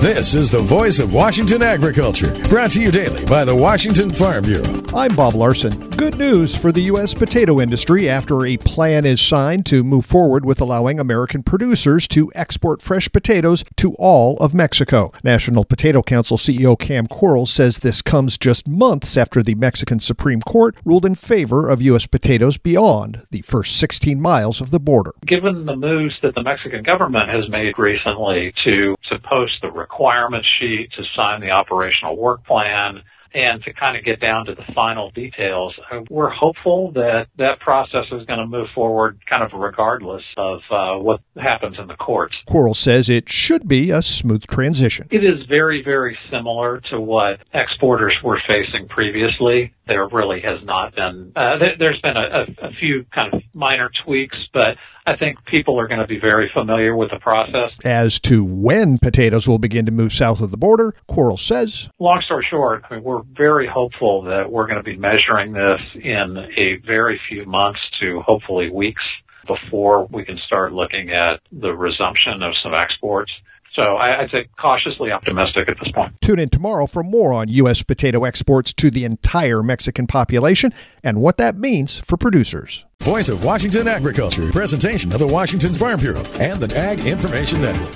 This is the voice of Washington agriculture, brought to you daily by the Washington Farm Bureau. I'm Bob Larson. Good news for the U.S. potato industry after a plan is signed to move forward with allowing American producers to export fresh potatoes to all of Mexico. National Potato Council CEO Cam Quarles says this comes just months after the Mexican Supreme Court ruled in favor of U.S. potatoes beyond the first 16 miles of the border. Given the moves that the Mexican government has made recently to post the requirement sheet, to sign the operational work plan, and to kind of get down to the final details, we're hopeful that that process is going to move forward kind of regardless of what happens in the courts. Quarles says it should be a smooth transition. It is very, very similar to what exporters were facing previously. There really has not been, there's been a few kind of minor tweaks, but I think people are going to be very familiar with the process. As to when potatoes will begin to move south of the border, Quarles says, long story short, we're very hopeful that we're going to be measuring this in a very few months to hopefully weeks before we can start looking at the resumption of some exports. So I'd say cautiously optimistic at this point. Tune in tomorrow for more on U.S. potato exports to the entire Mexican population and what that means for producers. Voice of Washington agriculture, presentation of the Washington Farm Bureau and the Ag Information Network.